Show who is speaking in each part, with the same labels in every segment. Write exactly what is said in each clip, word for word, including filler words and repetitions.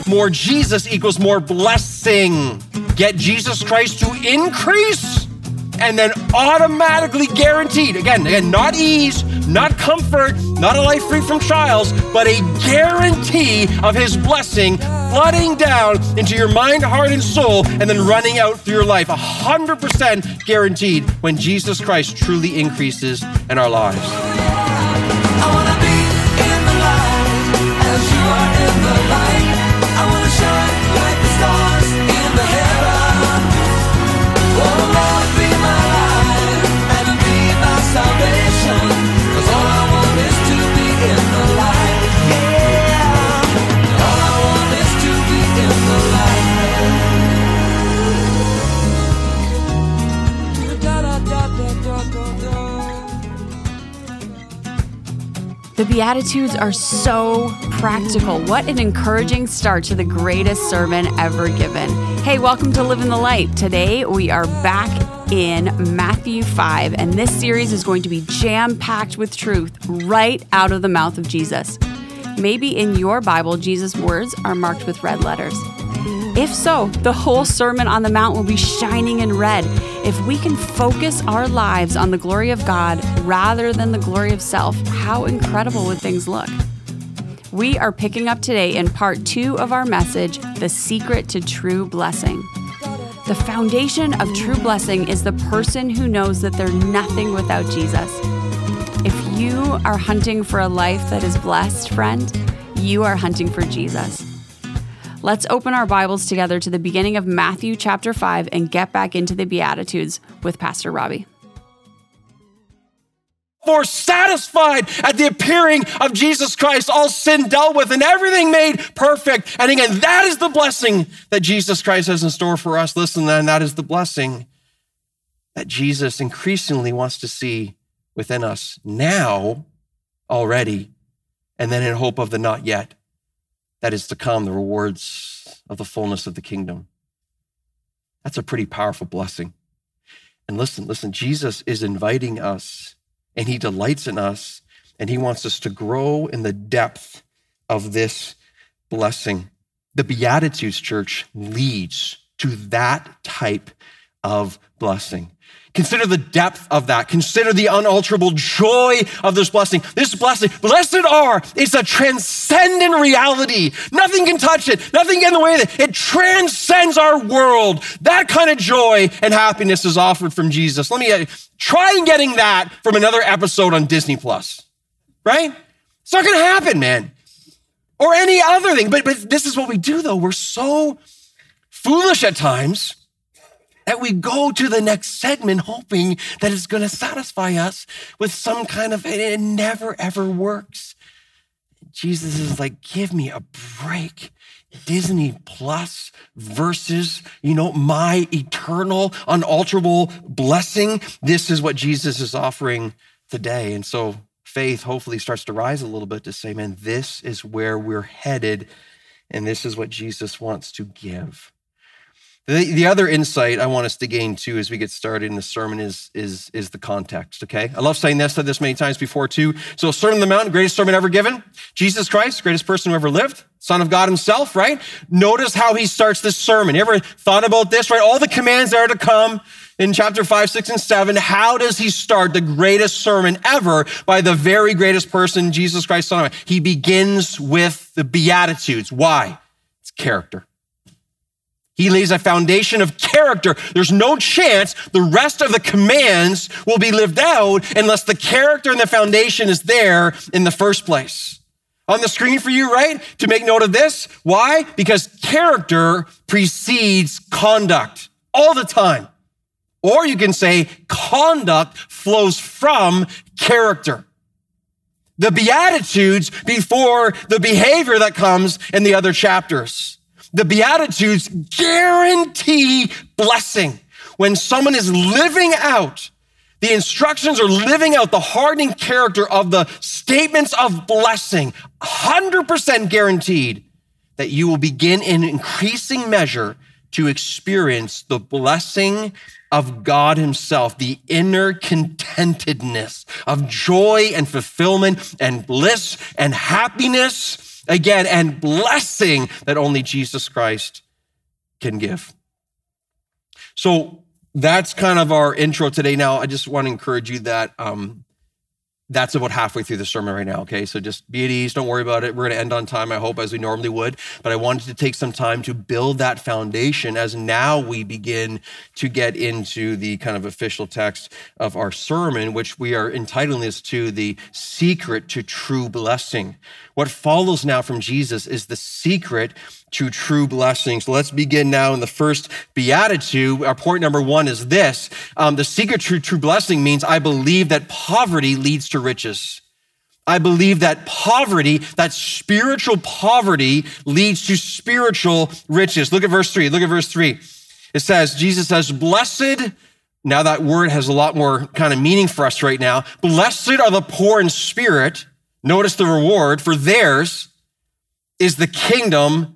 Speaker 1: more Jesus equals more blessing. Get Jesus Christ to increase, and then automatically guaranteed, again, again, not ease, not comfort, not a life free from trials, but a guarantee of his blessing flooding down into your mind, heart, and soul, and then running out through your life. one hundred percent guaranteed when Jesus Christ truly increases in our lives.
Speaker 2: I wanna be in the light as you are in the light. I wanna shine like the stars in the heaven. Oh Lord, be my light and be my salvation. 'Cause all I want is to be in the light. Yeah. All I want is to be in the light. Da, da, da, da, da, da, da.
Speaker 3: The Beatitudes are so practical. What an encouraging start to the greatest sermon ever given. Hey, welcome to Live in the Light. Today we are back in Matthew five, and this series is going to be jam-packed with truth right out of the mouth of Jesus. Maybe in your Bible, Jesus' words are marked with red letters. If so, the whole Sermon on the Mount will be shining in red. If we can focus our lives on the glory of God rather than the glory of self, how incredible would things look? We are picking up today in part two of our message, The Secret to True Blessing. The foundation of true blessing is the person who knows that they're nothing without Jesus. If you are hunting for a life that is blessed, friend, you are hunting for Jesus. Let's open our Bibles together to the beginning of Matthew chapter five and get back into the Beatitudes with Pastor Robbie.
Speaker 1: For satisfied at the appearing of Jesus Christ, all sin dealt with and everything made perfect. And again, that is the blessing that Jesus Christ has in store for us. Listen, then, that is the blessing that Jesus increasingly wants to see within us now, already, and then in hope of the not yet. That is to come, the rewards of the fullness of the kingdom. That's a pretty powerful blessing. And listen, listen, Jesus is inviting us, and he delights in us, and he wants us to grow in the depth of this blessing. The Beatitudes, church, leads to that type of blessing. Consider the depth of that. Consider the unalterable joy of this blessing. This blessing, blessed are, it's a transcendent reality. Nothing can touch it. Nothing can get in the way of it. It transcends our world. That kind of joy and happiness is offered from Jesus. Let me uh, try and getting that from another episode on Disney Plus, right? It's not going to happen, man. Or any other thing. But, but this is what we do, though. We're so foolish at times that we go to the next segment hoping that it's going to satisfy us with some kind of, it never, ever works. Jesus is like, give me a break. Disney Plus versus, you know, my eternal, unalterable blessing. This is what Jesus is offering today. And so faith hopefully starts to rise a little bit to say, man, this is where we're headed, and this is what Jesus wants to give. The, the other insight I want us to gain too as we get started in the sermon is, is, is the context, okay? I love saying this, said this many times before too. So Sermon on the Mount, greatest sermon ever given. Jesus Christ, greatest person who ever lived, Son of God himself, right? Notice how he starts this sermon. You ever thought about this, right? All the commands that are to come in chapter five, six, and seven. How does he start the greatest sermon ever by the very greatest person, Jesus Christ, Son of God? He begins with the Beatitudes. Why? It's character. He lays a foundation of character. There's no chance the rest of the commands will be lived out unless the character and the foundation is there in the first place. On the screen for you, right? To make note of this. Why? Because character precedes conduct all the time. Or you can say conduct flows from character. The Beatitudes before the behavior that comes in the other chapters. The Beatitudes guarantee blessing. When someone is living out, the instructions are living out the hardening character of the statements of blessing, one hundred percent guaranteed that you will begin in increasing measure to experience the blessing of God himself, the inner contentedness of joy and fulfillment and bliss and happiness again, and blessing that only Jesus Christ can give. So that's kind of our intro today. Now, I just want to encourage you that um, that's about halfway through the sermon right now, okay? So just be at ease, don't worry about it. We're gonna end on time, I hope, as we normally would. But I wanted to take some time to build that foundation as now we begin to get into the kind of official text of our sermon, which we are entitling this to the secret to true blessing. What follows now from Jesus is the secret to true blessing. So let's begin now in the first beatitude. Our point number one is this. Um, the secret to true blessing means I believe that poverty leads to riches. I believe that poverty, that spiritual poverty leads to spiritual riches. Look at verse three. Look at verse three. It says, Jesus says, blessed, now that word has a lot more kind of meaning for us right now. Blessed are the poor in spirit. Notice the reward, for theirs is the kingdom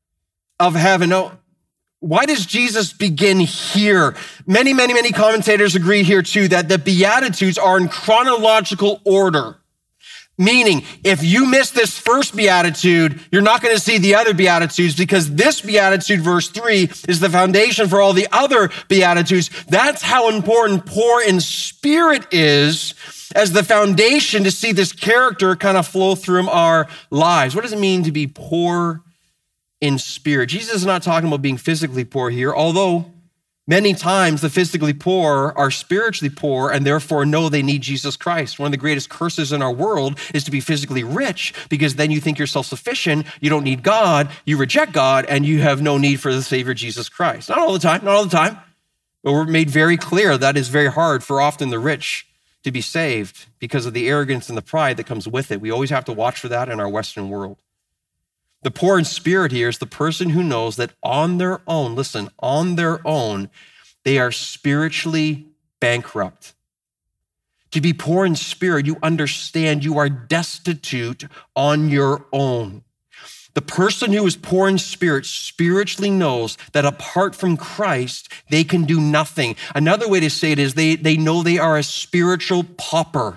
Speaker 1: of heaven. No, why does Jesus begin here? Many, many, many commentators agree here too that the Beatitudes are in chronological order. Meaning, if you miss this first Beatitude, you're not going to see the other Beatitudes because this Beatitude, verse three, is the foundation for all the other Beatitudes. That's how important poor in spirit is as the foundation to see this character kind of flow through our lives. What does it mean to be poor in spirit? Jesus is not talking about being physically poor here, although many times the physically poor are spiritually poor and therefore know they need Jesus Christ. One of the greatest curses in our world is to be physically rich because then you think you're self-sufficient, you don't need God, you reject God, and you have no need for the Savior Jesus Christ. Not all the time, not all the time, but we're made very clear that is very hard for often the rich to be saved because of the arrogance and the pride that comes with it. We always have to watch for that in our Western world. The poor in spirit here is the person who knows that on their own, listen, on their own, they are spiritually bankrupt. To be poor in spirit, you understand you are destitute on your own. The person who is poor in spirit spiritually knows that apart from Christ, they can do nothing. Another way to say it is they, they know they are a spiritual pauper.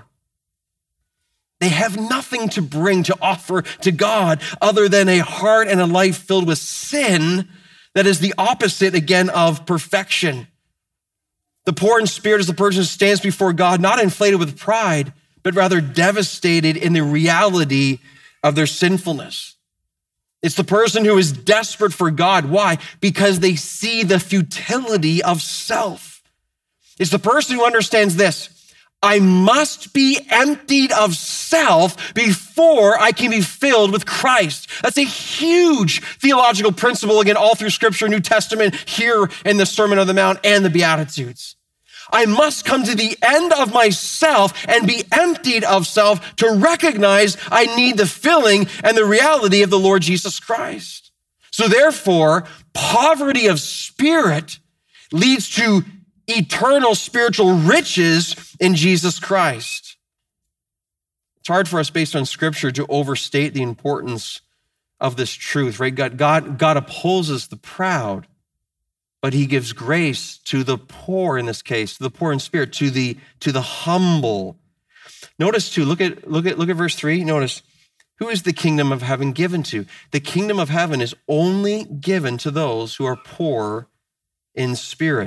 Speaker 1: They have nothing to bring to offer to God other than a heart and a life filled with sin that is the opposite, again, of perfection. The poor in spirit is the person who stands before God, not inflated with pride, but rather devastated in the reality of their sinfulness. It's the person who is desperate for God. Why? Because they see the futility of self. It's the person who understands this. I must be emptied of self before I can be filled with Christ. That's a huge theological principle, again, all through Scripture, New Testament, here in the Sermon on the Mount and the Beatitudes. I must come to the end of myself and be emptied of self to recognize I need the filling and the reality of the Lord Jesus Christ. So therefore, poverty of spirit leads to eternal spiritual riches in Jesus Christ. It's hard for us based on Scripture to overstate the importance of this truth, right? God, God, God opposes the proud, but he gives grace to the poor in this case, to the poor in spirit, to the, to the humble. Notice too, look at, look at, look at verse three. Notice, who is the kingdom of heaven given to? The kingdom of heaven is only given to those who are poor in spirit.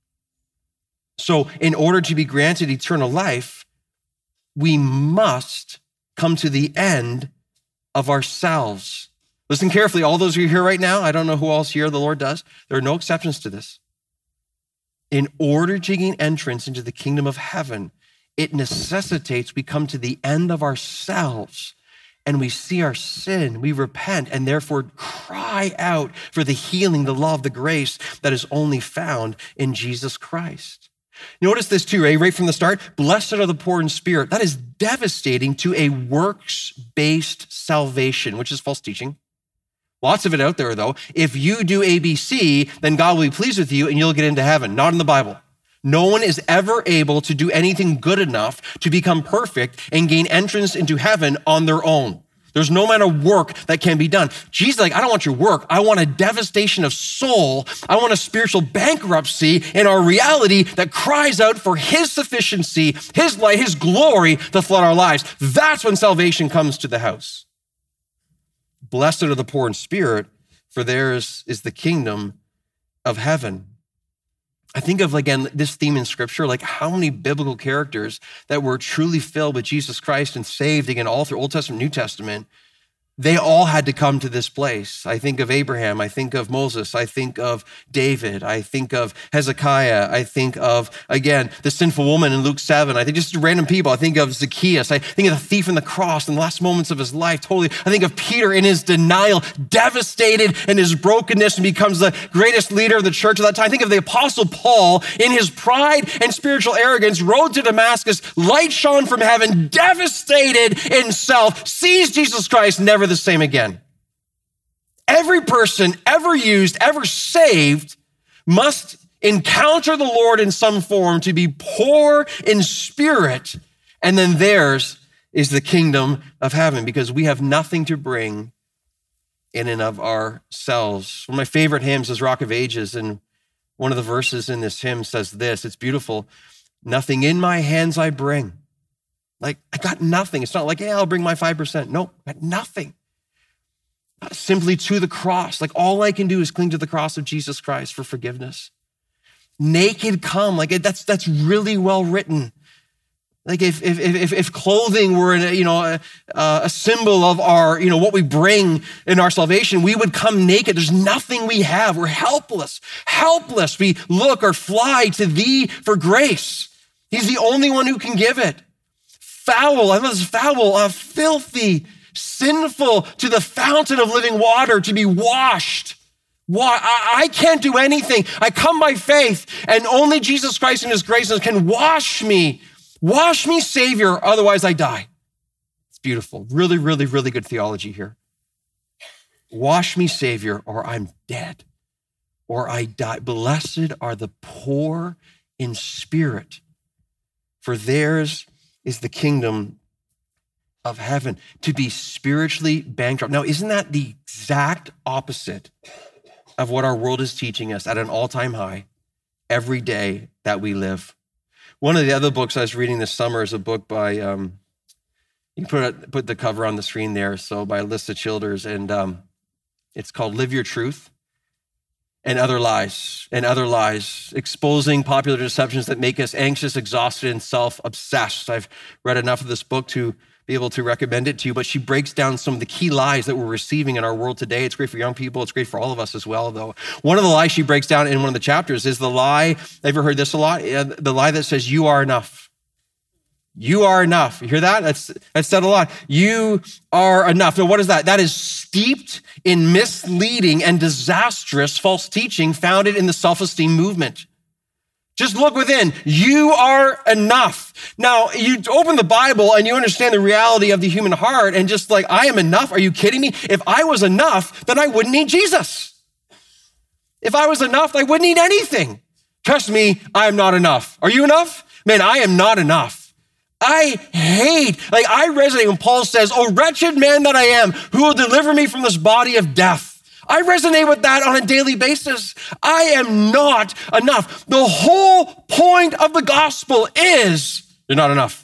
Speaker 1: So in order to be granted eternal life, we must come to the end of ourselves. Listen carefully, all those who are here right now, I don't know who else here the Lord does. There are no exceptions to this. In order to gain entrance into the kingdom of heaven, it necessitates we come to the end of ourselves and we see our sin, we repent, and therefore cry out for the healing, the love, the grace that is only found in Jesus Christ. Notice this too, right? Right from the start, blessed are the poor in spirit. That is devastating to a works-based salvation, which is false teaching. Lots of it out there, though. If you do A B C, then God will be pleased with you and you'll get into heaven. Not in the Bible. No one is ever able to do anything good enough to become perfect and gain entrance into heaven on their own. There's no amount of work that can be done. Jesus is like, I don't want your work. I want a devastation of soul. I want a spiritual bankruptcy in our reality that cries out for his sufficiency, his light, his glory to flood our lives. That's when salvation comes to the house. Blessed are the poor in spirit, for theirs is the kingdom of heaven. I think of, again, this theme in scripture, like how many biblical characters that were truly filled with Jesus Christ and saved, again, all through Old Testament, New Testament, they all had to come to this place. I think of Abraham, I think of Moses, I think of David, I think of Hezekiah, I think of, again, the sinful woman in Luke seven, I think just random people, I think of Zacchaeus, I think of the thief on the cross in the last moments of his life, totally. I think of Peter in his denial, devastated in his brokenness and becomes the greatest leader of the church at that time. I think of the apostle Paul in his pride and spiritual arrogance, rode to Damascus, light shone from heaven, devastated in self, sees Jesus Christ, never the same again. Every person ever used, ever saved, must encounter the Lord in some form to be poor in spirit, and then theirs is the kingdom of heaven, because we have nothing to bring in and of ourselves. One of my favorite hymns is Rock of Ages, and one of the verses in this hymn says this, it's beautiful, nothing in my hands I bring. Like, I got nothing. It's not like, yeah, I'll bring my five percent. No, I got nothing. Simply to the cross. Like, all I can do is cling to the cross of Jesus Christ for forgiveness. Naked come. Like, that's that's really well written. Like, if if if, if clothing were, a, you know, a, a symbol of our, you know, what we bring in our salvation, we would come naked. There's nothing we have. We're helpless. Helpless. We look or fly to thee for grace. He's the only one who can give it. Foul, I love this, foul, uh, filthy, sinful to the fountain of living water to be washed. Why? I, I can't do anything. I come by faith, and only Jesus Christ and his grace can wash me. Wash me, Savior, otherwise I die. It's beautiful. Really, really, really good theology here. Wash me, Savior, or I'm dead, or I die. Blessed are the poor in spirit, for theirs is the kingdom of heaven. To be spiritually bankrupt. Now, isn't that the exact opposite of what our world is teaching us at an all-time high every day that we live? One of the other books I was reading this summer is a book by, um, you can put, put the cover on the screen there, so by Alyssa Childers, and um, it's called Live Your Truth and Other Lies, and Other Lies, exposing popular deceptions that make us anxious, exhausted, and self-obsessed. I've read enough of this book to be able to recommend it to you, but she breaks down some of the key lies that we're receiving in our world today. It's great for young people. It's great for all of us as well, though. One of the lies she breaks down in one of the chapters is the lie, ever heard this a lot? The lie that says, you are enough. You are enough. You hear that? That's, that's said a lot. You are enough. Now, what is that? That is steeped in misleading and disastrous false teaching founded in the self-esteem movement. Just look within. You are enough. Now, you open the Bible and you understand the reality of the human heart and just like, I am enough. Are you kidding me? If I was enough, then I wouldn't need Jesus. If I was enough, I wouldn't need anything. Trust me, I am not enough. Are you enough? Man, I am not enough. I hate, like I resonate when Paul says, oh, wretched man that I am, who will deliver me from this body of death? I resonate with that on a daily basis. I am not enough. The whole point of the gospel is you're not enough.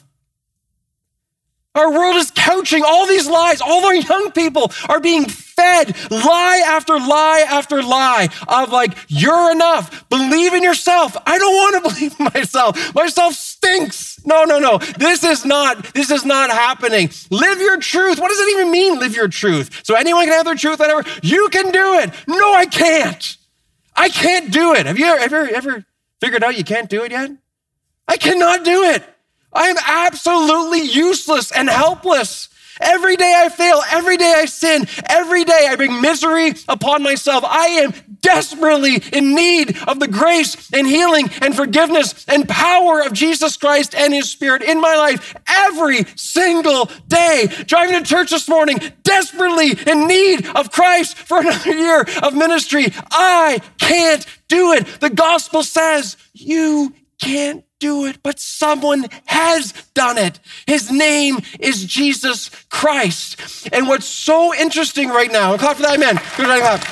Speaker 1: Our world is couching all these lies. All our young people are being fed lie after lie after lie of like, you're enough. Believe in yourself. I don't want to believe in myself. Myself stinks. No, no, no. This is not, this is not happening. Live your truth. What does it even mean, live your truth? So anyone can have their truth, whatever. You can do it. No, I can't. I can't do it. Have you ever, ever figured out you can't do it yet? I cannot do it. I am absolutely useless and helpless. Every day I fail, every day I sin, every day I bring misery upon myself. I am desperately in need of the grace and healing and forgiveness and power of Jesus Christ and his Spirit in my life every single day. Driving to church this morning, desperately in need of Christ for another year of ministry. I can't do it. The gospel says you can't do it, but someone has done it. His name is Jesus Christ. And what's so interesting right now, clap for that, amen. Good clap.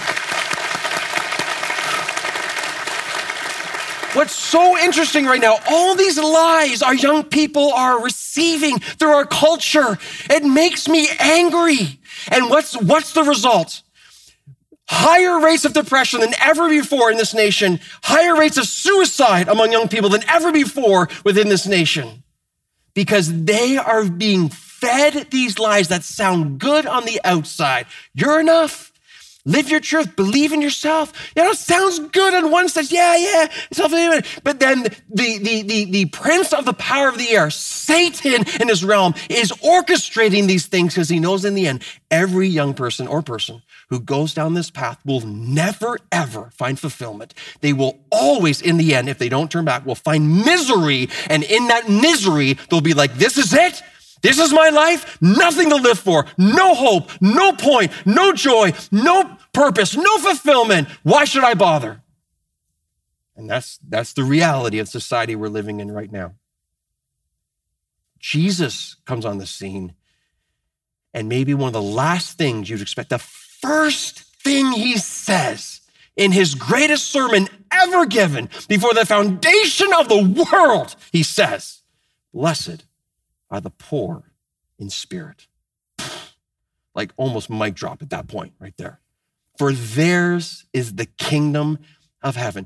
Speaker 1: What's so interesting right now, all these lies our young people are receiving through our culture, it makes me angry. And what's, what's the result? Higher rates of depression than ever before in this nation, higher rates of suicide among young people than ever before within this nation, because they are being fed these lies that sound good on the outside. You're enough. Live your truth. Believe in yourself. You know, it sounds good on one side. Yeah, yeah. Self-image. But then the, the, the, the prince of the power of the air, Satan in his realm, is orchestrating these things because he knows in the end, every young person or person who goes down this path will never, ever find fulfillment. They will always, in the end, if they don't turn back, will find misery. And in that misery, they'll be like, this is it. This is my life, nothing to live for, no hope, no point, no joy, no purpose, no fulfillment. Why should I bother? And that's, that's the reality of society we're living in right now. Jesus comes on the scene, and maybe one of the last things you'd expect, the first thing he says in his greatest sermon ever given before the foundation of the world, he says, blessed are the poor in spirit. Like almost mic drop at that point right there. For theirs is the kingdom of heaven.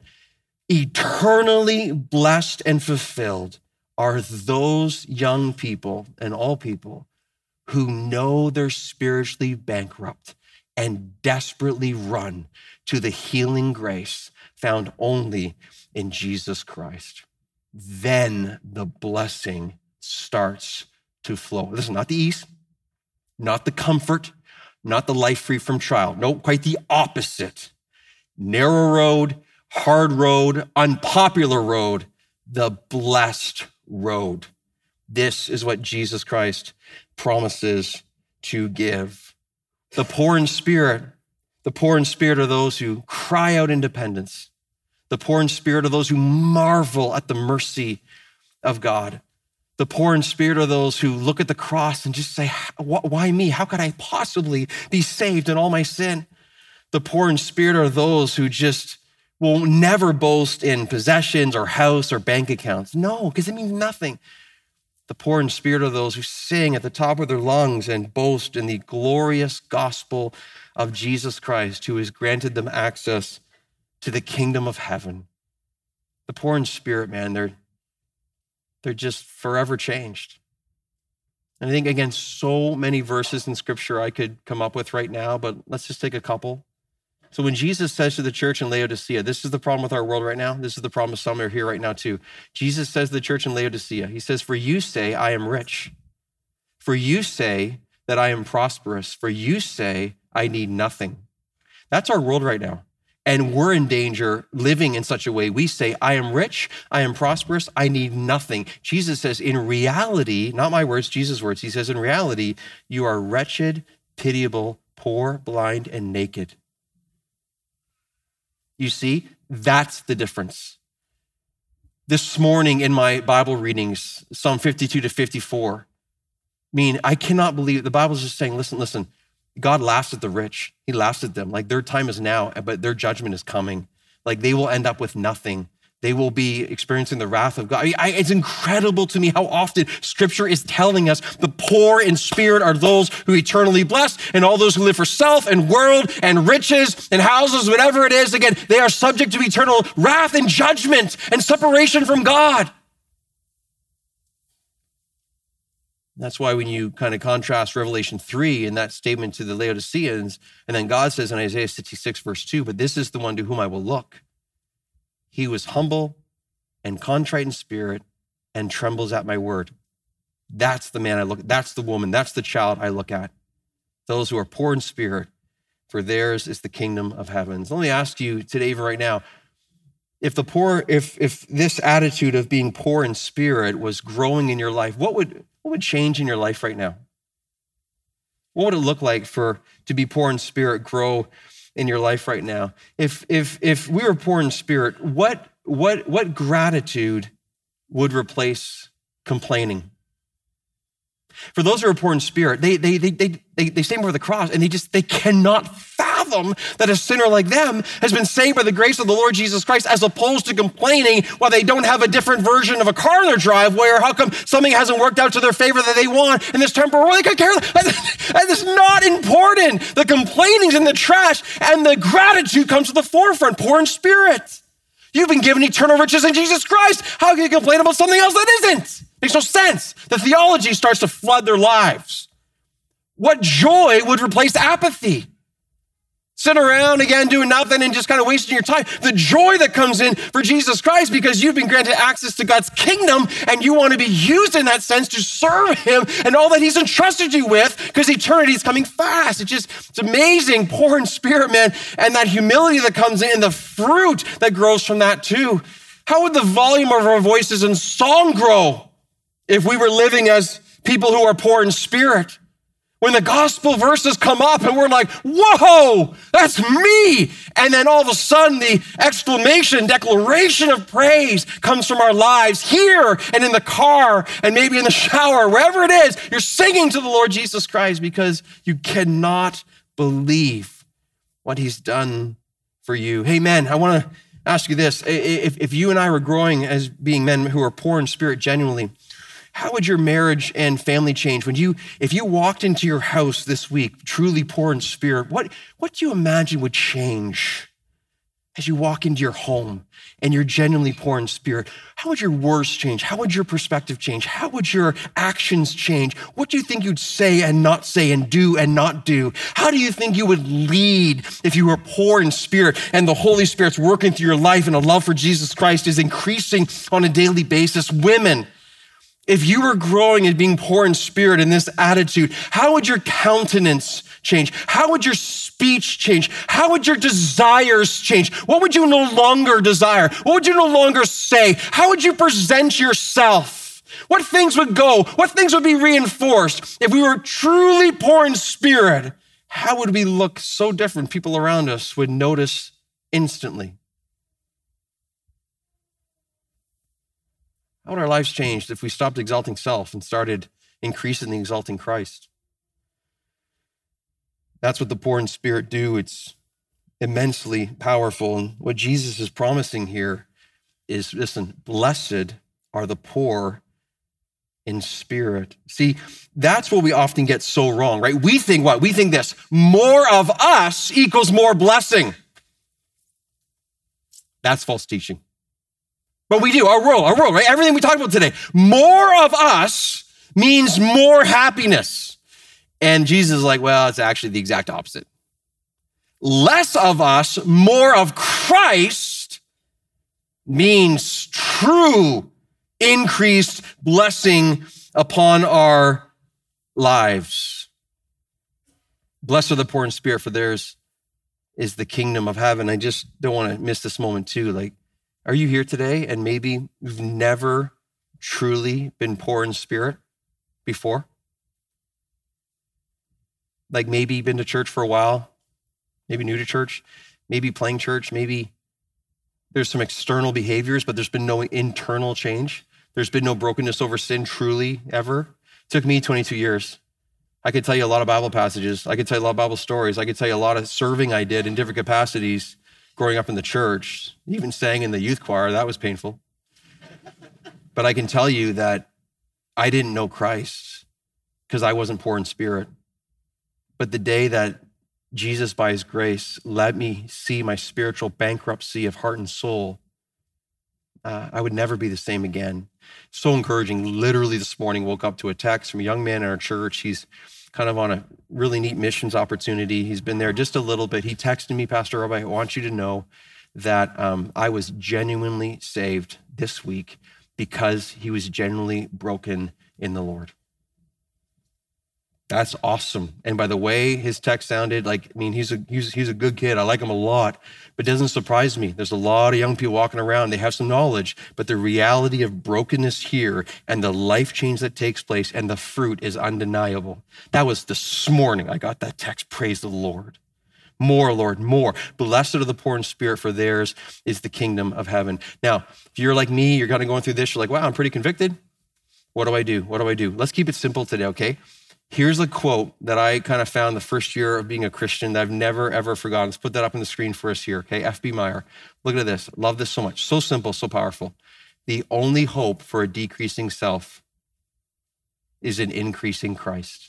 Speaker 1: Eternally blessed and fulfilled are those young people and all people who know they're spiritually bankrupt and desperately run to the healing grace found only in Jesus Christ. Then the blessing starts to flow. This is not the ease, not the comfort, not the life free from trial. No, quite the opposite. Narrow road, hard road, unpopular road, the blessed road. This is what Jesus Christ promises to give. The poor in spirit, the poor in spirit are those who cry out independence. The poor in spirit are those who marvel at the mercy of God. The poor in spirit are those who look at the cross and just say, why me? How could I possibly be saved in all my sin? The poor in spirit are those who just will never boast in possessions or house or bank accounts. No, because it means nothing. The poor in spirit are those who sing at the top of their lungs and boast in the glorious gospel of Jesus Christ, who has granted them access to the kingdom of heaven. The poor in spirit, man, they're They're just forever changed. And I think, again, so many verses in scripture I could come up with right now, but let's just take a couple. So when Jesus says to the church in Laodicea, this is the problem with our world right now. This is the problem with some who are here right now too. Jesus says to the church in Laodicea, he says, for you say, I am rich. For you say that I am prosperous. For you say, I need nothing. That's our world right now. And we're in danger living in such a way. We say, I am rich, I am prosperous, I need nothing. Jesus says, in reality, not my words, Jesus' words, he says, in reality, you are wretched, pitiable, poor, blind, and naked. You see, that's the difference. This morning in my Bible readings, Psalm fifty-two to fifty-four, I mean, I cannot believe, the Bible's just saying, listen, listen, God laughs at the rich. He laughs at them. Like their time is now, but their judgment is coming. Like they will end up with nothing. They will be experiencing the wrath of God. I mean, I, it's incredible to me how often scripture is telling us the poor in spirit are those who eternally blessed, and all those who live for self and world and riches and houses, whatever it is, again, they are subject to eternal wrath and judgment and separation from God. That's why when you kind of contrast Revelation three and that statement to the Laodiceans, and then God says in Isaiah sixty-six, verse two, but this is the one to whom I will look. He was humble and contrite in spirit and trembles at my word. That's the man I look at. That's the woman. That's the child I look at. Those who are poor in spirit, for theirs is the kingdom of heaven. So let me ask you today, even right now, if the poor, if if this attitude of being poor in spirit was growing in your life, what would What would change in your life right now? What would it look like for to be poor in spirit grow in your life right now? If if if we were poor in spirit, what what what gratitude would replace complaining? For those who are poor in spirit, they they they they they, they stand before the cross and they just they cannot fathom fathom that a sinner like them has been saved by the grace of the Lord Jesus Christ, as opposed to complaining why they don't have a different version of a car in their driveway, or how come something hasn't worked out to their favor that they want in this temporary. They could care. That is not important. The complaining's in the trash, and the gratitude comes to the forefront. Poor in spirit. You've been given eternal riches in Jesus Christ. How can you complain about something else that isn't? Makes no sense. The theology starts to flood their lives. What joy would replace apathy? Sitting around again doing nothing and just kind of wasting your time. The joy that comes in for Jesus Christ, because you've been granted access to God's kingdom and you want to be used in that sense to serve him and all that he's entrusted you with, because eternity is coming fast. It's just, it's amazing, poor in spirit, man. And that humility that comes in and the fruit that grows from that too. How would the volume of our voices in song grow if we were living as people who are poor in spirit? When the gospel verses come up and we're like, whoa, that's me. And then all of a sudden the exclamation, declaration of praise comes from our lives here and in the car and maybe in the shower, wherever it is, you're singing to the Lord Jesus Christ because you cannot believe what he's done for you. Hey, men, I want to ask you this. If, if you and I were growing as being men who are poor in spirit genuinely, how would your marriage and family change when you, if you walked into your house this week, truly poor in spirit? What, what do you imagine would change as you walk into your home and you're genuinely poor in spirit? How would your words change? How would your perspective change? How would your actions change? What do you think you'd say and not say and do and not do? How do you think you would lead if you were poor in spirit and the Holy Spirit's working through your life and a love for Jesus Christ is increasing on a daily basis? Women, if you were growing and being poor in spirit in this attitude, how would your countenance change? How would your speech change? How would your desires change? What would you no longer desire? What would you no longer say? How would you present yourself? What things would go? What things would be reinforced? If we were truly poor in spirit, how would we look so different? People around us would notice instantly. How would our lives change if we stopped exalting self and started increasingly exalting Christ? That's what the poor in spirit do. It's immensely powerful. And what Jesus is promising here is, listen, blessed are the poor in spirit. See, that's what we often get so wrong, right? We think what? We think this, more of us equals more blessing. That's false teaching. But we do, our world, our world, right? Everything we talked about today. More of us means more happiness. And Jesus is like, well, it's actually the exact opposite. Less of us, more of Christ means true increased blessing upon our lives. Blessed are the poor in spirit, for theirs is the kingdom of heaven. I just don't want to miss this moment too. Like, are you here today and maybe you've never truly been poor in spirit before? Like maybe you've been to church for a while, maybe new to church, maybe playing church, maybe there's some external behaviors, but there's been no internal change. There's been no brokenness over sin truly ever. It took me twenty-two years. I could tell you a lot of Bible passages. I could tell you a lot of Bible stories. I could tell you a lot of serving I did in different capacities growing up in the church, even sang in the youth choir. That was painful. But I can tell you that I didn't know Christ because I wasn't poor in spirit. But the day that Jesus, by his grace, let me see my spiritual bankruptcy of heart and soul, uh, I would never be the same again. So encouraging. Literally this morning, woke up to a text from a young man in our church. He's kind of on a really neat missions opportunity. He's been there just a little bit. He texted me, Pastor Rob, I want you to know that um, I was genuinely saved this week because he was genuinely broken in the Lord. That's awesome. And by the way his text sounded, like, I mean, he's a he's, he's a good kid. I like him a lot, but it doesn't surprise me. There's a lot of young people walking around. They have some knowledge, but the reality of brokenness here and the life change that takes place and the fruit is undeniable. That was this morning. I got that text. Praise the Lord. More, Lord, more. Blessed are the poor in spirit, for theirs is the kingdom of heaven. Now, if you're like me, you're kind of going through this, you're like, wow, I'm pretty convicted. What do I do? What do I do? Let's keep it simple today, okay? Here's a quote that I kind of found the first year of being a Christian that I've never, ever forgotten. Let's put that up on the screen for us here, okay? F B Meyer. Look at this. Love this so much. So simple, so powerful. The only hope for a decreasing self is an increasing Christ.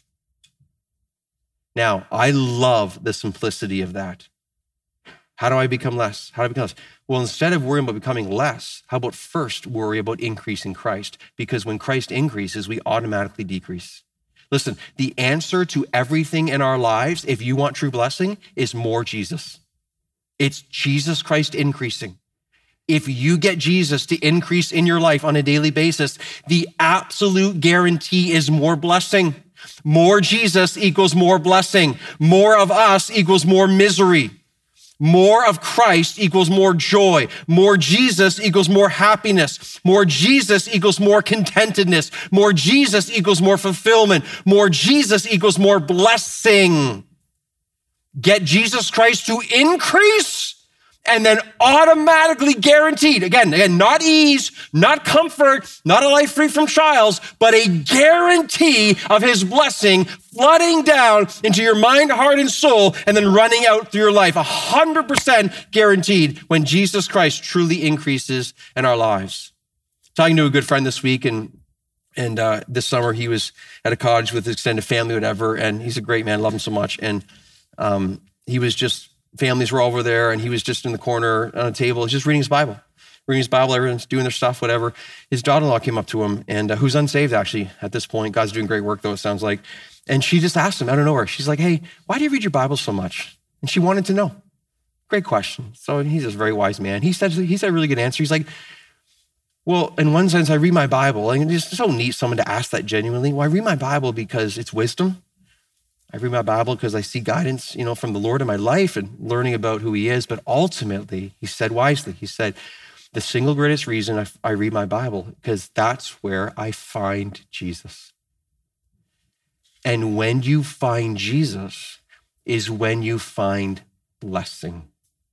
Speaker 1: Now, I love the simplicity of that. How do I become less? How do I become less? Well, instead of worrying about becoming less, how about first worry about increasing Christ? Because when Christ increases, we automatically decrease. Listen, the answer to everything in our lives, if you want true blessing, is more Jesus. It's Jesus Christ increasing. If you get Jesus to increase in your life on a daily basis, the absolute guarantee is more blessing. More Jesus equals more blessing. More of us equals more misery. More of Christ equals more joy. More Jesus equals more happiness. More Jesus equals more contentedness. More Jesus equals more fulfillment. More Jesus equals more blessing. Get Jesus Christ to increase, and then automatically guaranteed, again, again, not ease, not comfort, not a life free from trials, but a guarantee of his blessing flooding down into your mind, heart, and soul, and then running out through your life. A hundred percent guaranteed when Jesus Christ truly increases in our lives. Talking to a good friend this week, and and uh, this summer he was at a cottage with his extended family, whatever, and he's a great man, love him so much. And um, he was just, families were over there, and he was just in the corner on a table, just reading his Bible. Reading his Bible, everyone's doing their stuff, whatever. His daughter-in-law came up to him, and uh, who's unsaved, actually, at this point. God's doing great work, though, it sounds like. And she just asked him, I don't know her. She's like, hey, why do you read your Bible so much? And she wanted to know. Great question. So he's a very wise man. He said, he said a really good answer. He's like, well, in one sense, I read my Bible. And it's so neat someone to ask that genuinely. Well, I read my Bible because it's wisdom. I read my Bible because I see guidance, you know, from the Lord in my life and learning about who he is. But ultimately, he said wisely, he said, the single greatest reason I, I read my Bible, because that's where I find Jesus. And when you find Jesus is when you find blessing.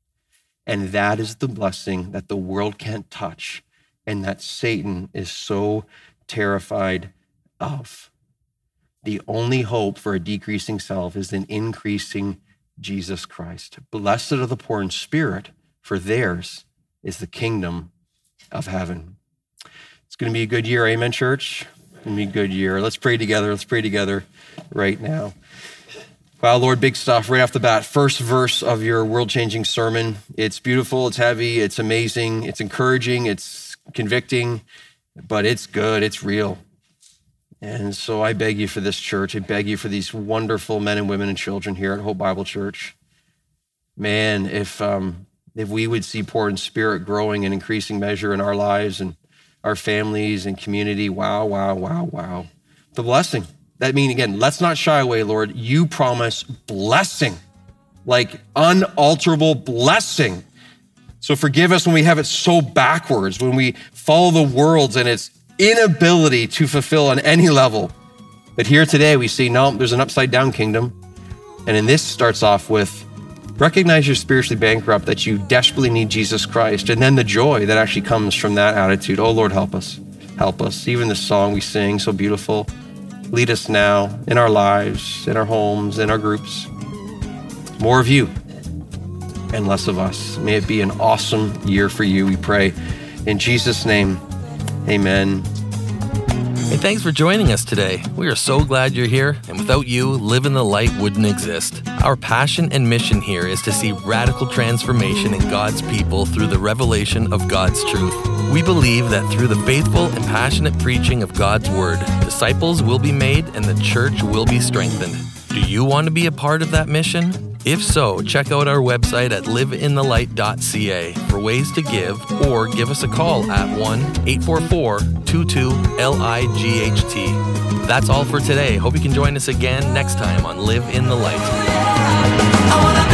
Speaker 1: And that is the blessing that the world can't touch and that Satan is so terrified of. The only hope for a decreasing self is an increasing Jesus Christ. Blessed are the poor in spirit, for theirs is the kingdom of heaven. It's going to be a good year. Amen, church? It's going to be a good year. Let's pray together. Let's pray together right now. Wow, Lord, big stuff right off the bat. First verse of your world-changing sermon. It's beautiful. It's heavy. It's amazing. It's encouraging. It's convicting, but it's good. It's real. And so I beg you for this church. I beg you for these wonderful men and women and children here at Hope Bible Church. Man, if um, if we would see poor in spirit growing in increasing measure in our lives and our families and community, wow, wow, wow, wow. The blessing. That means, again, let's not shy away, Lord. You promise blessing, like unalterable blessing. So forgive us when we have it so backwards, when we follow the world's and its inability to fulfill on any level. But here today we see, no, there's an upside down kingdom. And in this starts off with, recognize you're spiritually bankrupt, that you desperately need Jesus Christ. And then the joy that actually comes from that attitude. Oh Lord, help us, help us. Even this song we sing, so beautiful. Lead us now in our lives, in our homes, in our groups. More of you and less of us. May it be an awesome year for you, we pray. In Jesus' name, amen.
Speaker 4: Hey, thanks for joining us today. We are so glad you're here, and without you, Live in the Light wouldn't exist. Our passion and mission here is to see radical transformation in God's people through the revelation of God's truth. We believe that through the faithful and passionate preaching of God's Word, disciples will be made and the church will be strengthened. Do you want to be a part of that mission? If so, check out our website at live in the light dot c a for ways to give, or give us a call at one eight four four, two two, L I G H T. That's all for today. Hope you can join us again next time on Live in the Light.
Speaker 2: I wanna